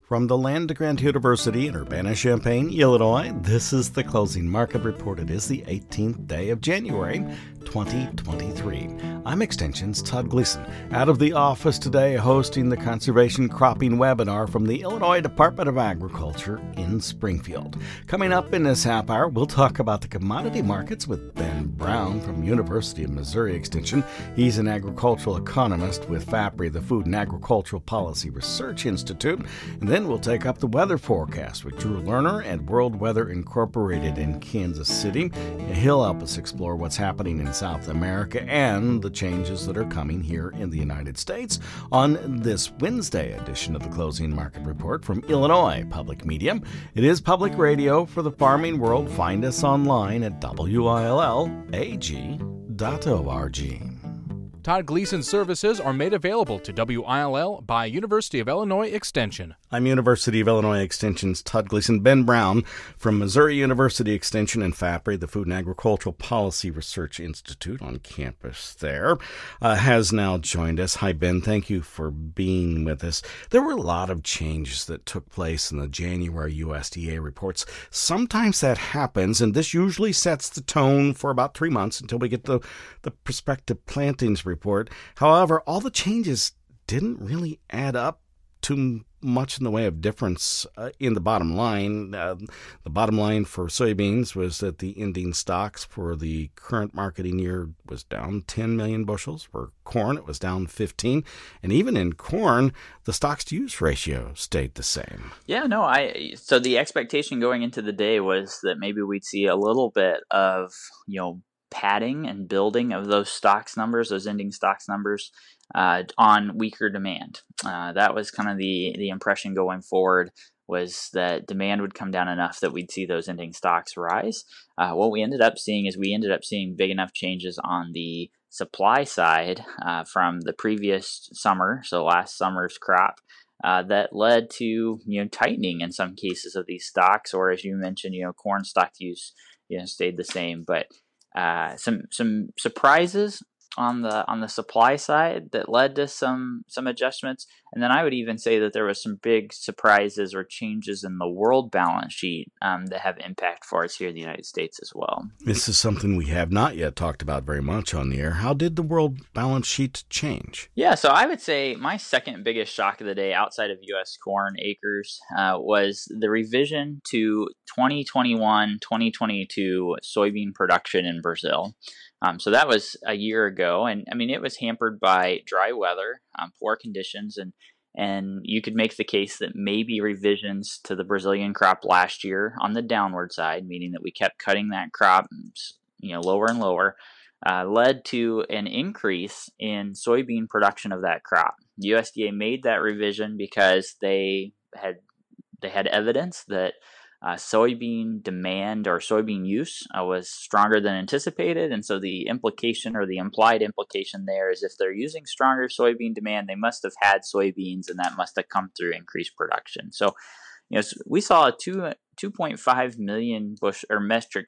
From the Land Grant University in Urbana-Champaign, Illinois, this is the Closing Market Report. It is the 18th day of January, 2023. I'm Extension's Todd Gleason, out of the office today hosting the Conservation Cropping Webinar from the Illinois Department of Agriculture in Springfield. Coming up in this half hour, we'll talk about the commodity markets with Ben Brown from University of Missouri Extension. He's an agricultural economist with FAPRI, the Food and Agricultural Policy Research Institute. And then we'll take up the weather forecast with Drew Lerner at World Weather Incorporated in Kansas City. He'll help us explore what's happening in South America and the changes that are coming here in the United States on this Wednesday edition of the Closing Market Report from Illinois Public Media. It is public radio for the farming world. Find us online at WILLAG.org. Todd Gleason services are made available to WILL by University of Illinois Extension. I'm University of Illinois Extension's Todd Gleason. Ben Brown from Missouri University Extension and FAPRI, the Food and Agricultural Policy Research Institute on campus there, has now joined us. Hi, Ben. Thank you for being with us. There were a lot of changes that took place in the January USDA reports. Sometimes that happens, and this usually sets the tone for about 3 months until we get the prospective plantings report. However, all the changes didn't really add up too much in the way of difference in the bottom line. The bottom line for soybeans was that the ending stocks for the current marketing year was down 10 million bushels. For corn, it was down 15. And even in corn, the stocks-to-use ratio stayed the same. Yeah, no, so the expectation going into the day was that maybe we'd see a little bit of, padding and building of those stocks numbers, those ending stocks numbers, on weaker demand. That was kind of the impression going forward, was that demand would come down enough that we'd see those ending stocks rise. What we ended up seeing is big enough changes on the supply side from the previous summer, so last summer's crop, that led to tightening in some cases of these stocks, or as you mentioned, corn stock use stayed the same, but some surprises on the supply side that led to some adjustments. And then I would even say that there was some big surprises or changes in the world balance sheet that have impact for us here in the United States as well. This is something we have not yet talked about very much on the air. How did the world balance sheet change? Yeah, so I would say my second biggest shock of the day outside of U.S. corn acres was the revision to 2021-2022 soybean production in Brazil. So that was a year ago, and it was hampered by dry weather, poor conditions, and you could make the case that maybe revisions to the Brazilian crop last year on the downward side, meaning that we kept cutting that crop, lower and lower, led to an increase in soybean production of that crop. The USDA made that revision because they had evidence that soybean demand or soybean use was stronger than anticipated, and so the implication or the implied implication there is if they're using stronger soybean demand, they must have had soybeans, and that must have come through increased production. So, we saw a 2.5 million metric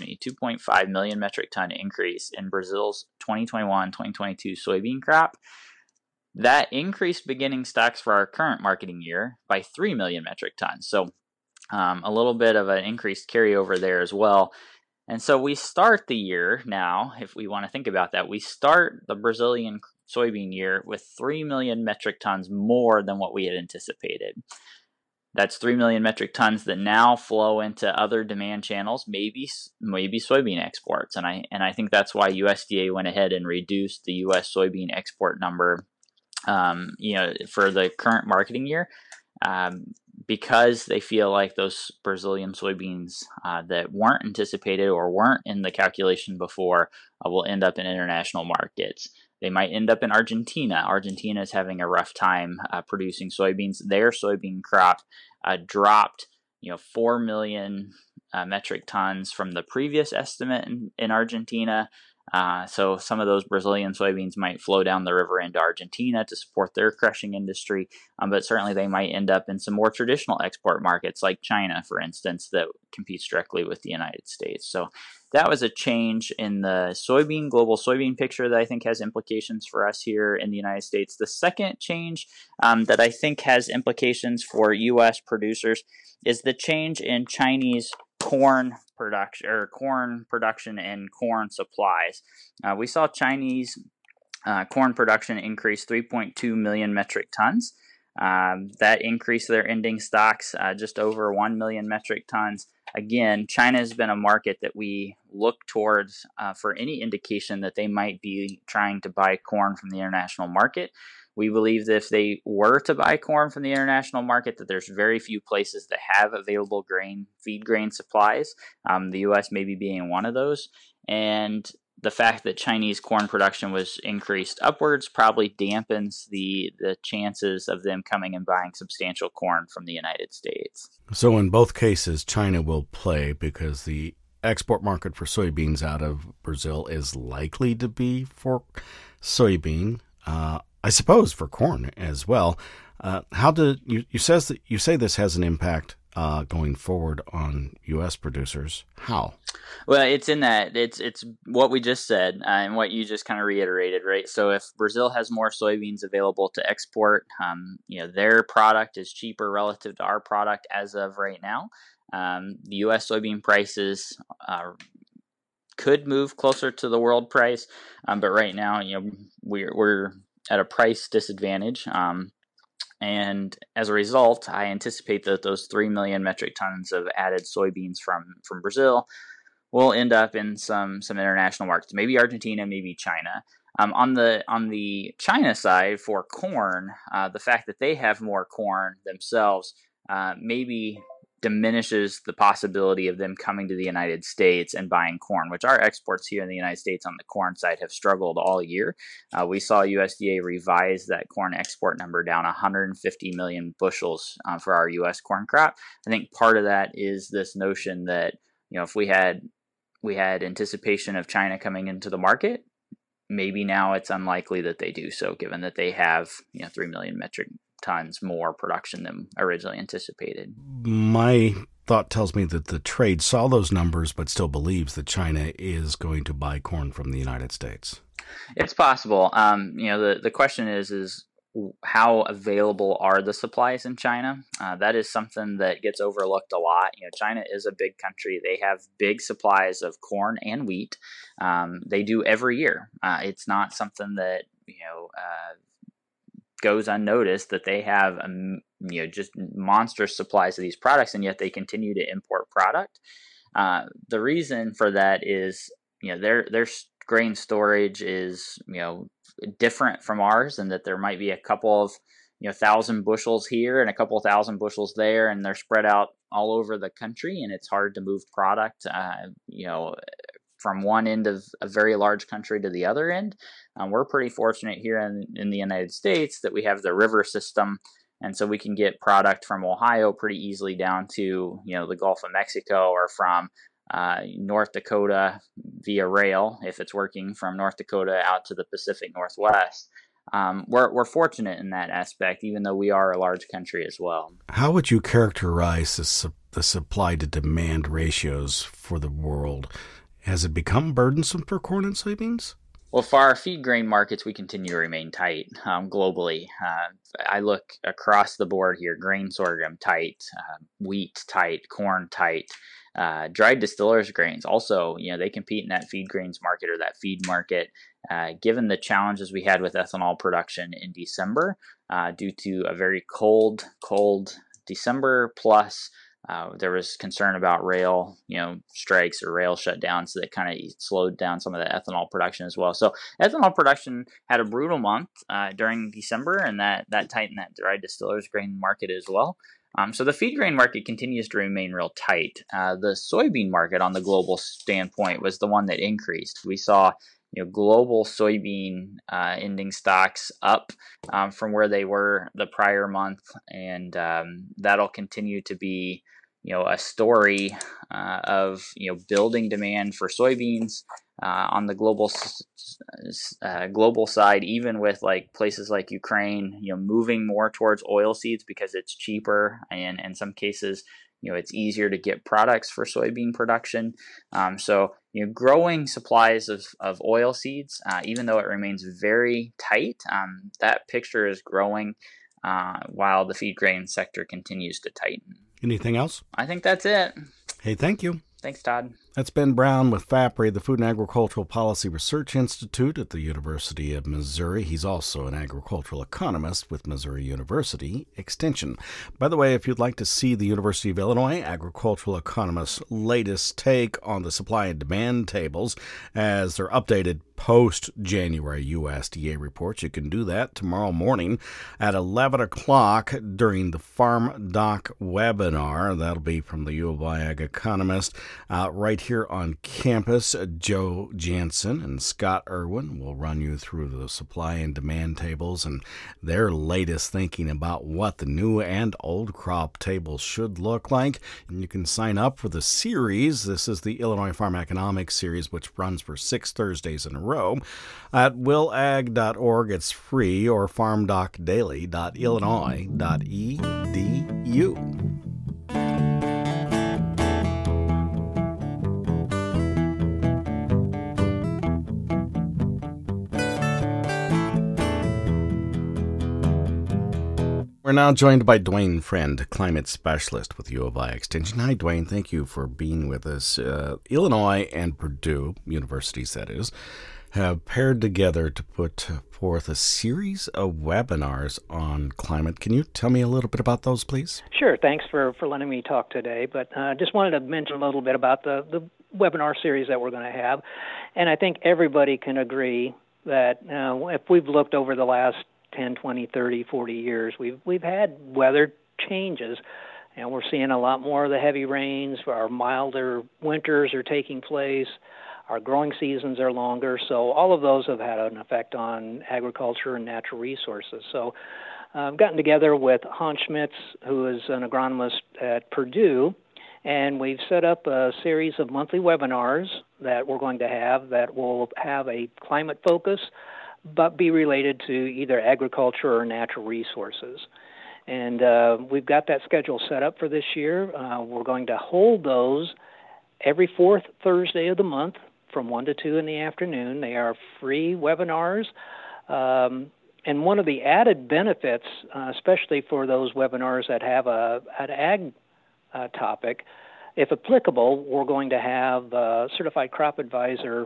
ton increase in Brazil's 2021-2022 soybean crop. That increased beginning stocks for our current marketing year by 3 million metric tons. So a little bit of an increased carryover there as well. And so we start the year now, if we want to think about that, we start the Brazilian soybean year with 3 million metric tons more than what we had anticipated. That's 3 million metric tons that now flow into other demand channels, maybe soybean exports. And I think that's why USDA went ahead and reduced the U.S. soybean export number, for the current marketing year. Because they feel like those Brazilian soybeans that weren't anticipated or weren't in the calculation before will end up in international markets. They might end up in Argentina. Argentina is having a rough time producing soybeans. Their soybean crop dropped 4 million metric tons from the previous estimate in Argentina. So some of those Brazilian soybeans might flow down the river into Argentina to support their crushing industry, but certainly they might end up in some more traditional export markets like China, for instance, that competes directly with the United States. So that was a change in the global soybean picture that I think has implications for us here in the United States. The second change that I think has implications for U.S. producers is the change in Chinese corn production and corn supplies. We saw Chinese corn production increase 3.2 million metric tons. That increased their ending stocks just over 1 million metric tons. Again, China has been a market that we look towards for any indication that they might be trying to buy corn from the international market. We believe that if they were to buy corn from the international market, that there's very few places that have available feed grain supplies, the U.S. maybe being one of those. And the fact that Chinese corn production was increased upwards probably dampens the chances of them coming and buying substantial corn from the United States. So in both cases, China will play because the export market for soybeans out of Brazil is likely to be for soybean. I suppose for corn as well. How do you say this has an impact going forward on U.S. producers? How? Well, it's in that it's what we just said and what you just kind of reiterated, right? So if Brazil has more soybeans available to export, their product is cheaper relative to our product as of right now. The U.S. soybean prices could move closer to the world price, but right now, we're at a price disadvantage. And as a result, I anticipate that those 3 million metric tons of added soybeans from Brazil will end up in some international markets, maybe Argentina, maybe China. On the China side for corn, the fact that they have more corn themselves maybe diminishes the possibility of them coming to the United States and buying corn, which our exports here in the United States on the corn side have struggled all year. We saw USDA revise that corn export number down 150 million bushels for our U.S. corn crop. I think part of that is this notion that, if we had anticipation of China coming into the market, maybe now it's unlikely that they do so, given that they have 3 million metric tons more production than originally anticipated. My thought tells me that the trade saw those numbers but still believes that China is going to buy corn from the United States. It's possible. The question is how available are the supplies in China? That is something that gets overlooked a lot. China is a big country. They have big supplies of corn and wheat. They do every year. It's not something that goes unnoticed that they have just monstrous supplies of these products, and yet they continue to import product. The reason for that is their grain storage is different from ours, and that there might be a couple of 1,000 bushels here and a couple of 1,000 bushels there, and they're spread out all over the country, and it's hard to move product from one end of a very large country to the other end. We're pretty fortunate here in the United States that we have the river system, and so we can get product from Ohio pretty easily down to the Gulf of Mexico, or from North Dakota via rail, if it's working from North Dakota out to the Pacific Northwest. We're fortunate in that aspect, even though we are a large country as well. How would you characterize the supply to demand ratios for the world? Has it become burdensome for corn and soybeans? Well, for our feed grain markets, we continue to remain tight globally. I look across the board here: grain sorghum tight, wheat tight, corn tight. Dried distillers grains also, they compete in that feed grains market, or that feed market. Given the challenges we had with ethanol production in December, due to a very cold December, plus there was concern about rail, strikes or rail shutdowns that kind of slowed down some of the ethanol production as well. So ethanol production had a brutal month during December, and that tightened that dried distillers grain market as well. So the feed grain market continues to remain real tight. The soybean market on the global standpoint was the one that increased. We saw global soybean ending stocks up from where they were the prior month, and that'll continue to be a story of building demand for soybeans, on the global side, even with like places like Ukraine, moving more towards oil seeds because it's cheaper, and in some cases, it's easier to get products for soybean production. So growing supplies of oil seeds, even though it remains very tight, that picture is growing while the feed grain sector continues to tighten. Anything else? I think that's it. Hey, thank you. Thanks, Todd. That's Ben Brown with FAPRI, the Food and Agricultural Policy Research Institute at the University of Missouri. He's also an agricultural economist with Missouri University Extension. By the way, if you'd like to see the University of Illinois agricultural economist's latest take on the supply and demand tables as they're updated post-January USDA reports, you can do that tomorrow morning at 11 o'clock during the Farm Doc webinar. That'll be from the U of I Ag Economist right here on campus. Joe Jansen and Scott Irwin will run you through the supply and demand tables and their latest thinking about what the new and old crop tables should look like. And you can sign up for the series. This is the Illinois Farm Economics series, which runs for 6 Thursdays in a row at willag.org. It's free, or farmdocdaily.illinois.edu. We're now joined by Dwayne Friend, climate specialist with U of I Extension. Hi, Dwayne. Thank you for being with us. Illinois and Purdue universities, that is, have paired together to put forth a series of webinars on climate. Can you tell me a little bit about those, please? Sure. Thanks for letting me talk today. But just wanted to mention a little bit about the webinar series that we're going to have. And I think everybody can agree that if we've looked over the last 10, 20, 30, 40 years, we've had weather changes, and we're seeing a lot more of the heavy rains. Our milder winters are taking place. Our growing seasons are longer. So all of those have had an effect on agriculture and natural resources. So I've gotten together with Hans Schmitz, who is an agronomist at Purdue, and we've set up a series of monthly webinars that we're going to have that will have a climate focus, but be related to either agriculture or natural resources. And we've got that schedule set up for this year. We're going to hold those every fourth Thursday of the month from 1 to 2 in the afternoon. They are free webinars. And one of the added benefits, especially for those webinars that have an ag topic, if applicable, we're going to have Certified Crop Advisor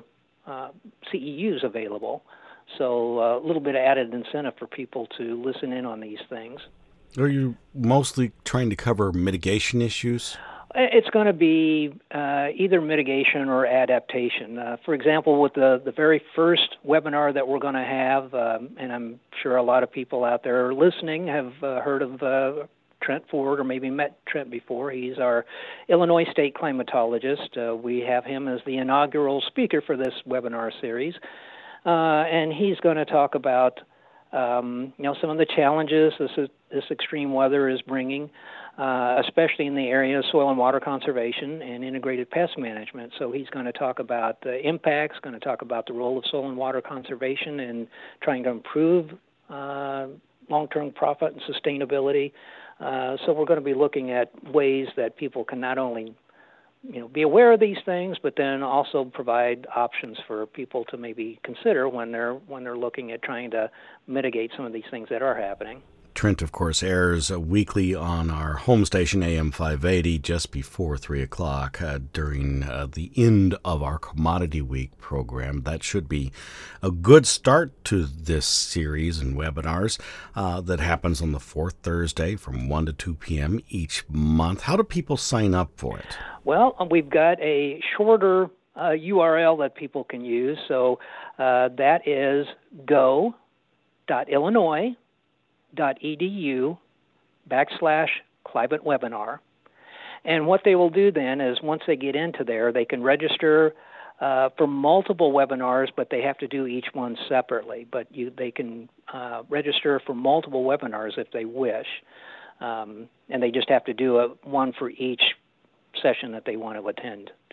CEUs available. So a little bit of added incentive for people to listen in on these things. Are you mostly trying to cover mitigation issues? It's going to be either mitigation or adaptation. For example, with the very first webinar that we're going to have, and I'm sure a lot of people out there listening have heard of Trent Ford or maybe met Trent before. He's our Illinois state climatologist. We have him as the inaugural speaker for this webinar series. And he's going to talk about, some of the challenges this extreme weather is bringing, especially in the area of soil and water conservation and integrated pest management. So he's going to talk about the impacts, going to talk about the role of soil and water conservation in trying to improve long-term profit and sustainability. So we're going to be looking at ways that people can not only be aware of these things, but then also provide options for people to maybe consider when they're looking at trying to mitigate some of these things that are happening. Trent, of course, airs weekly on our home station, AM 580, just before 3 o'clock during the end of our Commodity Week program. That should be a good start to this series and webinars that happens on the fourth Thursday from 1 to 2 p.m. each month. How do people sign up for it? Well, we've got a shorter URL that people can use. So that is go.illinois.edu/climate webinar. And what they will do then is once they get into there, they can register for multiple webinars, but they have to do each one separately. But they can register for multiple webinars if they wish. And they just have to do one for each session that they want to attend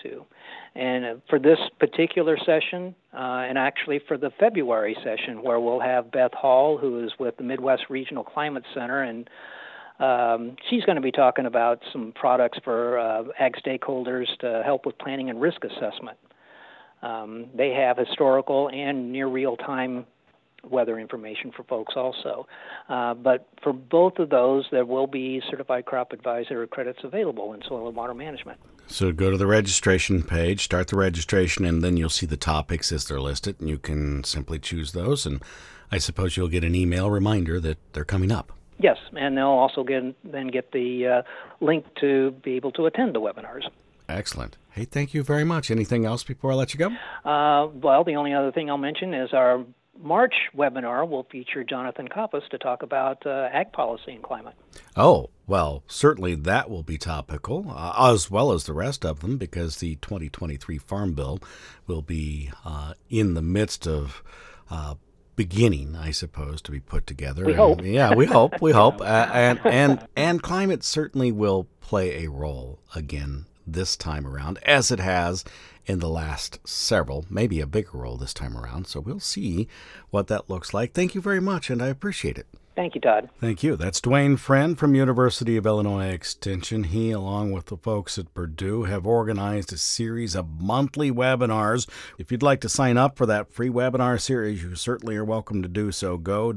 to. And for this particular session, and actually for the February session, where we'll have Beth Hall, who is with the Midwest Regional Climate Center, and she's going to be talking about some products for ag stakeholders to help with planning and risk assessment. They have historical and near real-time weather information for folks also. But for both of those, there will be Certified Crop Advisor credits available in soil and water management. So go to the registration page, start the registration, and then you'll see the topics as they're listed, and you can simply choose those. And I suppose you'll get an email reminder that they're coming up. Yes, and they'll also get the link to be able to attend the webinars. Excellent. Hey, thank you very much. Anything else before I let you go? Well, the only other thing I'll mention is our March webinar will feature Jonathan Koppas to talk about ag policy and climate. Oh, well, certainly that will be topical, as well as the rest of them, because the 2023 Farm Bill will be in the midst of beginning, I suppose, to be put together. We hope. Yeah, we hope. And climate certainly will play a role again this time around, as it has in the last several, maybe a bigger role this time around. So we'll see what that looks like. Thank you very much, and I appreciate it. Thank you, Todd. Thank you. That's Dwayne Friend from University of Illinois Extension. He, along with the folks at Purdue, have organized a series of monthly webinars. If you'd like to sign up for that free webinar series, you certainly are welcome to do so.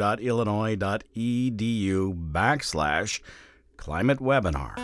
go.illinois.edu/climate webinar.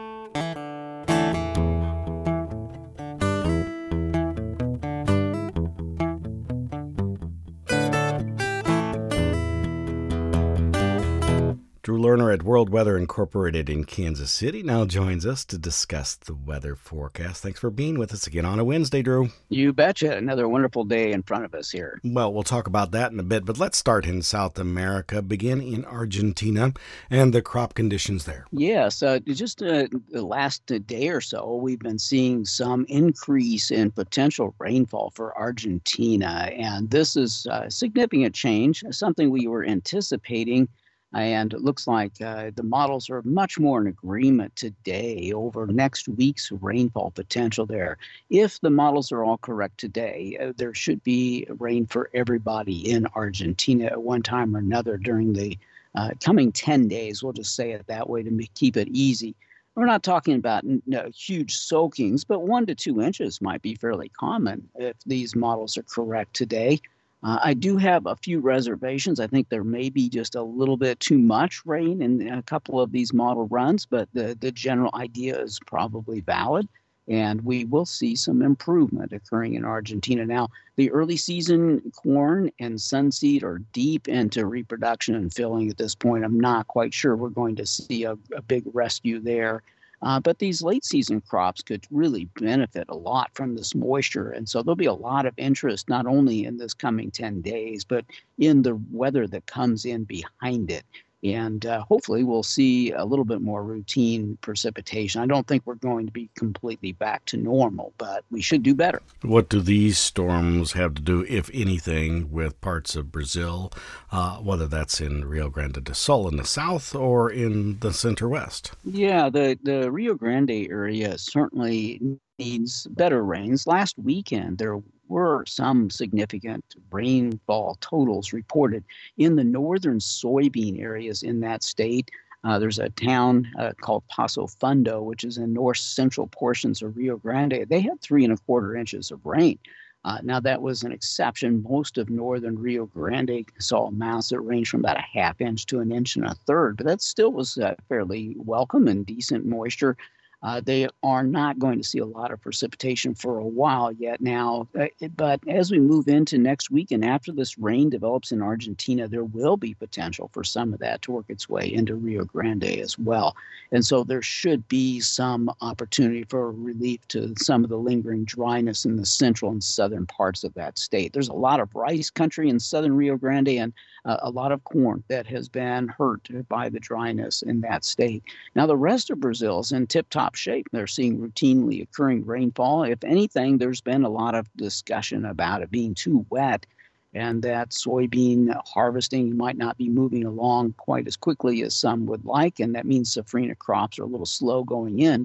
Drew Lerner at World Weather Incorporated in Kansas City now joins us to discuss the weather forecast. Thanks for being with us again on a Wednesday, Drew. You betcha. Another wonderful day in front of us here. Well, we'll talk about that in a bit, but let's start in South America, begin in Argentina and the crop conditions there. Yes, just the last day or so, we've been seeing some increase in potential rainfall for Argentina, and this is a significant change, something we were anticipating. And it looks like the models are much more in agreement today over next week's rainfall potential there. If the models are all correct today, there should be rain for everybody in Argentina at one time or another during the coming 10 days. We'll just say it that way to keep it easy. We're not talking about huge soakings, but 1 to 2 inches might be fairly common if these models are correct today. I do have a few reservations. I think there may be just a little bit too much rain in a couple of these model runs, but the general idea is probably valid, and we will see some improvement occurring in Argentina. Now, the early season corn and sunseed are deep into reproduction and filling at this point. I'm not quite sure we're going to see a big rescue there. But these late season crops could really benefit a lot from this moisture. And so there'll be a lot of interest, not only in this coming 10 days, but in the weather that comes in behind it. And hopefully we'll see a little bit more routine precipitation. I don't think we're going to be completely back to normal, but we should do better. What do these storms have to do, if anything, with parts of Brazil, whether that's in Rio Grande do Sul in the south or in the center west? Yeah, the Rio Grande area certainly needs better rains. Last weekend, there were some significant rainfall totals reported in the northern soybean areas in that state. There's a town called Paso Fundo, which is in north central portions of Rio Grande. They had 3¼ inches of rain. Now, that was an exception. Most of northern Rio Grande saw amounts that ranged from about 1/2 inch to 1 1/3 inches, but that still was fairly welcome and decent moisture. They are not going to see a lot of precipitation for a while yet now. But as we move into next week and after this rain develops in Argentina, there will be potential for some of that to work its way into Rio Grande as well. And so there should be some opportunity for relief to some of the lingering dryness in the central and southern parts of that state. There's a lot of rice country in southern Rio Grande and a lot of corn that has been hurt by the dryness in that state. Now, the rest of Brazil is in tip-top shape. They're seeing routinely occurring rainfall. If anything, there's been a lot of discussion about it being too wet and that soybean harvesting might not be moving along quite as quickly as some would like, and that means safrinha crops are a little slow going in. But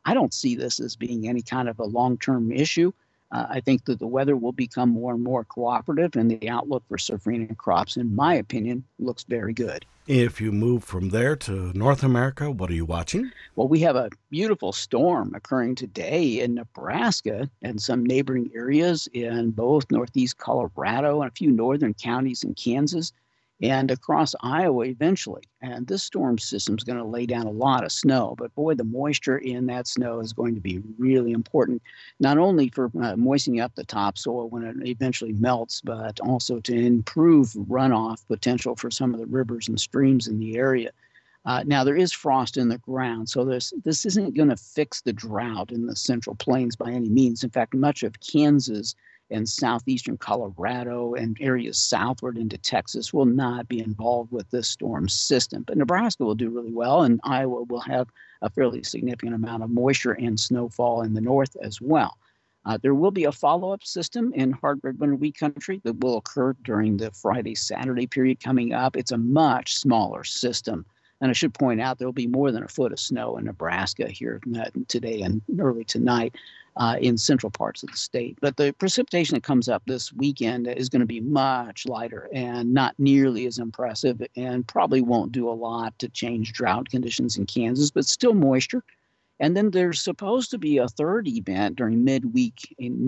I don't see this as being any kind of a long-term issue. I think that the weather will become more and more cooperative, and the outlook for safrinha crops, in my opinion, looks very good. If you move from there to North America, what are you watching? Well, we have a beautiful storm occurring today in Nebraska and some neighboring areas in both northeast Colorado and a few northern counties in Kansas and across Iowa eventually. And this storm system is going to lay down a lot of snow, but boy, the moisture in that snow is going to be really important, not only for moistening up the topsoil when it eventually melts, but also to improve runoff potential for some of the rivers and streams in the area. Now, there is frost in the ground, so this isn't going to fix the drought in the Central Plains by any means. In fact, much of Kansas and southeastern Colorado and areas southward into Texas will not be involved with this storm system. But Nebraska will do really well, and Iowa will have a fairly significant amount of moisture and snowfall in the north as well. There will be a follow-up system in hard red winter wheat country that will occur during the Friday-Saturday period coming up. It's a much smaller system. And I should point out there will be more than a foot of snow in Nebraska here today and early tonight in central parts of the state. But the precipitation that comes up this weekend is going to be much lighter and not nearly as impressive, and probably won't do a lot to change drought conditions in Kansas, but still moisture. And then there's supposed to be a third event during midweek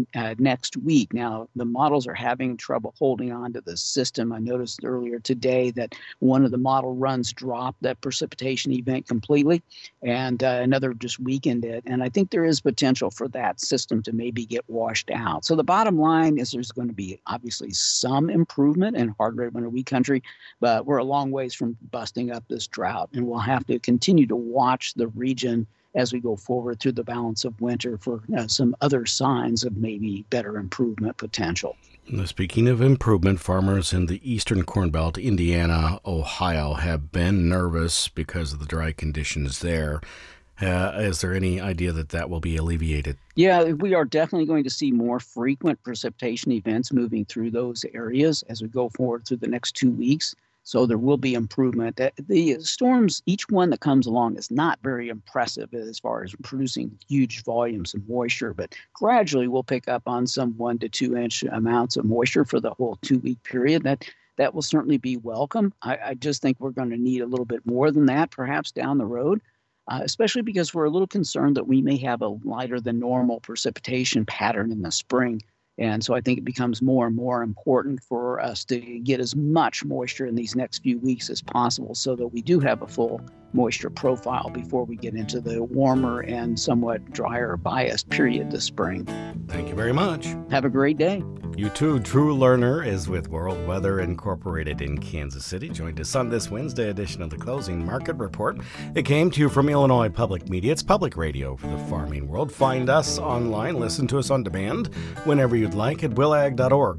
next week. Now, the models are having trouble holding on to the system. I noticed earlier today that one of the model runs dropped that precipitation event completely, and another just weakened it. And I think there is potential for that system to maybe get washed out. So the bottom line is there's going to be obviously some improvement in hard red winter wheat country, but we're a long ways from busting up this drought. And we'll have to continue to watch the region as we go forward through the balance of winter for some other signs of maybe better improvement potential. Speaking of improvement, farmers in the eastern Corn Belt, Indiana, Ohio, have been nervous because of the dry conditions there. Is there any idea that will be alleviated? Yeah, we are definitely going to see more frequent precipitation events moving through those areas as we go forward through the next 2 weeks. So there will be improvement. The storms, each one that comes along is not very impressive as far as producing huge volumes of moisture, but gradually we'll pick up on some 1 to 2 inch amounts of moisture for the whole 2 week period. That will certainly be welcome. I just think we're going to need a little bit more than that perhaps down the road, especially because we're a little concerned that we may have a lighter than normal precipitation pattern in the spring. And so I think it becomes more and more important for us to get as much moisture in these next few weeks as possible so that we do have a full moisture profile before we get into the warmer and somewhat drier biased period this spring. Thank you very much. Have a great day. You too. Drew Lerner is with World Weather Incorporated in Kansas City. Joined us on this Wednesday edition of the Closing Market Report. It came to you from Illinois Public Media. It's public radio for the farming world. Find us online. Listen to us on demand whenever you'd like at willag.org,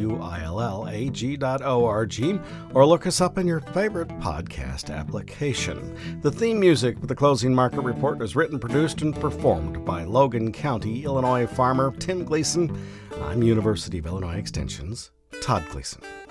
willag.org, or look us up in your favorite podcast application. The theme music for the Closing Market Report is written, produced, and performed by Logan County, Illinois farmer Tim Gleason. I'm University of Illinois Extension's Todd Gleason.